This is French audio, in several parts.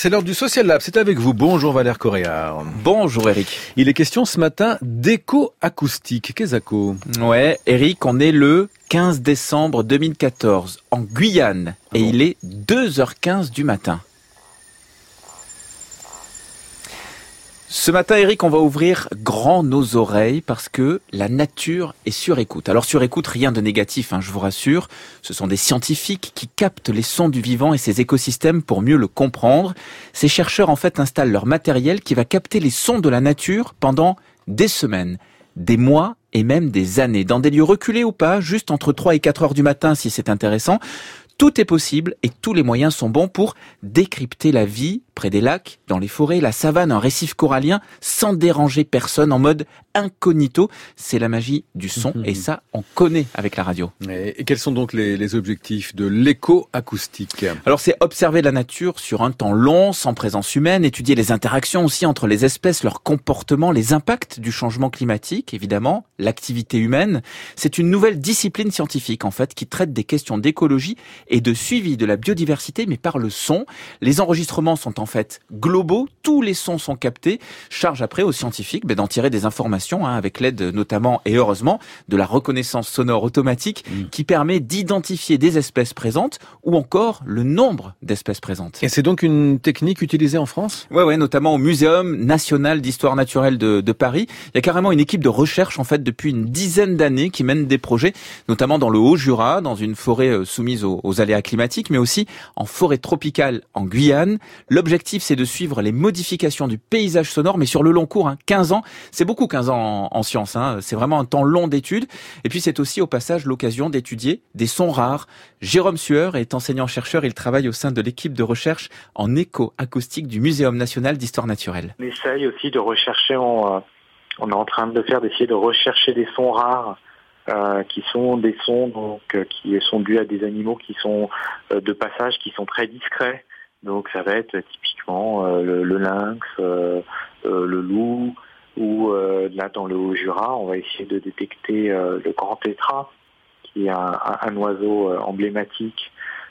c'est l'heure du Social Lab, c'est avec vous. Bonjour Valère Coréard. Bonjour Eric. Il est question ce matin d'éco-acoustique. Qu'est-ce que Ouais, Eric, on est le 15 décembre 2014 en Guyane et il est 2h15 du matin. Ce matin, Eric, on va ouvrir grand nos oreilles parce que la nature est sur écoute. Alors sur écoute, rien de négatif, je vous rassure. Ce sont des scientifiques qui captent les sons du vivant et ses écosystèmes pour mieux le comprendre. Ces chercheurs, en fait, installent leur matériel qui va capter les sons de la nature pendant des semaines, des mois et même des années. Dans des lieux reculés ou pas, juste entre 3 et 4 heures du matin si c'est intéressant. Tout est possible et tous les moyens sont bons pour décrypter la vie près des lacs, dans les forêts, la savane, un récif corallien, sans déranger personne, en mode incognito. C'est la magie du son et ça, on connaît avec la radio. Et quels sont donc les objectifs de l'éco-acoustique ? Alors c'est observer la nature sur un temps long, sans présence humaine, étudier les interactions aussi entre les espèces, leur comportement, les impacts du changement climatique, évidemment, l'activité humaine. C'est une nouvelle discipline scientifique, en fait, qui traite des questions d'écologie et de suivi de la biodiversité, mais par le son. Les enregistrements sont en fait globaux, tous les sons sont captés. Charge après aux scientifiques d'en tirer des informations, avec l'aide notamment et heureusement de la reconnaissance sonore automatique qui permet d'identifier des espèces présentes ou encore le nombre d'espèces présentes. Et c'est donc une technique utilisée en France ? Ouais, notamment au Muséum national d'histoire naturelle de Paris. Il y a carrément une équipe de recherche en fait depuis une dizaine d'années qui mène des projets, notamment dans le Haut-Jura, dans une forêt soumise aux aléas climatiques, mais aussi en forêt tropicale en Guyane. L'objectif, c'est de suivre les modifications du paysage sonore, mais sur le long cours, 15 ans. C'est beaucoup 15 ans en sciences, c'est vraiment un temps long d'études. Et puis c'est aussi au passage l'occasion d'étudier des sons rares. Jérôme Sueur est enseignant-chercheur, il travaille au sein de l'équipe de recherche en éco-acoustique du Muséum national d'histoire naturelle. On essaye aussi de rechercher, on est en train d'essayer de rechercher des sons rares. Qui sont des sons qui sont dus à des animaux qui sont de passage, qui sont très discrets. Donc ça va être typiquement le lynx, le loup, ou là dans le Haut-Jura, on va essayer de détecter le grand tétras, qui est un oiseau emblématique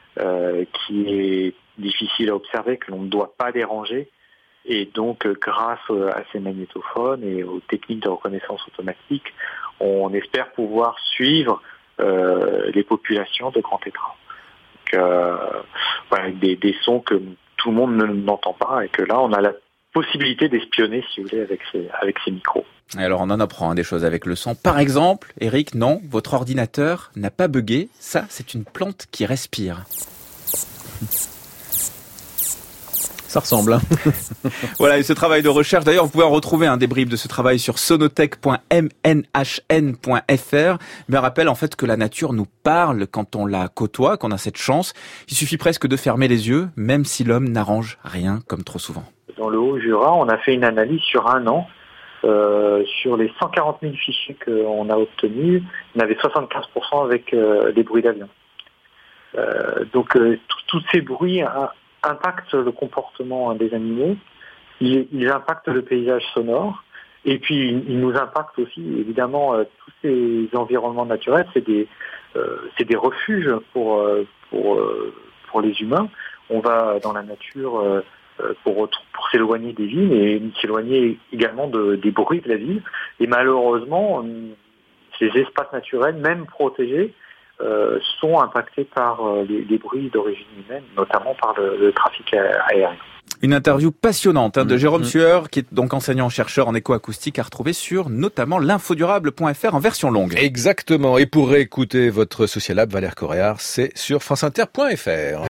qui est difficile à observer, que l'on ne doit pas déranger. Et donc, grâce à ces magnétophones et aux techniques de reconnaissance automatique, on espère pouvoir suivre les populations de grands tétras. Donc, des sons que tout le monde n'entend pas et que là, on a la possibilité d'espionner, si vous voulez, avec ces micros. Alors, on en apprend des choses avec le son. Par exemple, Eric, non, votre ordinateur n'a pas bugué. Ça, c'est une plante qui respire. Ça ressemble. Voilà, et ce travail de recherche, d'ailleurs, vous pouvez en retrouver un débrief de ce travail sur sonotech.mnhn.fr. Mais rappelle en fait que la nature nous parle quand on la côtoie, qu'on a cette chance. Il suffit presque de fermer les yeux, même si l'homme n'arrange rien comme trop souvent. Dans le Haut-Jura, on a fait une analyse sur un an. Sur les 140 000 fichiers qu'on a obtenus, il y en avait 75% avec des bruits d'avion. Donc, tous ces bruits impactent le comportement des animaux, ils impactent le paysage sonore, et puis ils nous impactent aussi, évidemment, tous ces environnements naturels, c'est des refuges pour les humains. On va dans la nature pour s'éloigner des villes et s'éloigner également des bruits de la ville. Et malheureusement, ces espaces naturels, même protégés, sont impactés par les bruits d'origine humaine, notamment par le trafic aérien. Une interview passionnante de Jérôme Sueur, qui est donc enseignant-chercheur en éco-acoustique, à retrouver sur notamment l'infodurable.fr en version longue. Exactement. Et pour réécouter votre Social Lab, Valère Coréard, c'est sur franceinter.fr.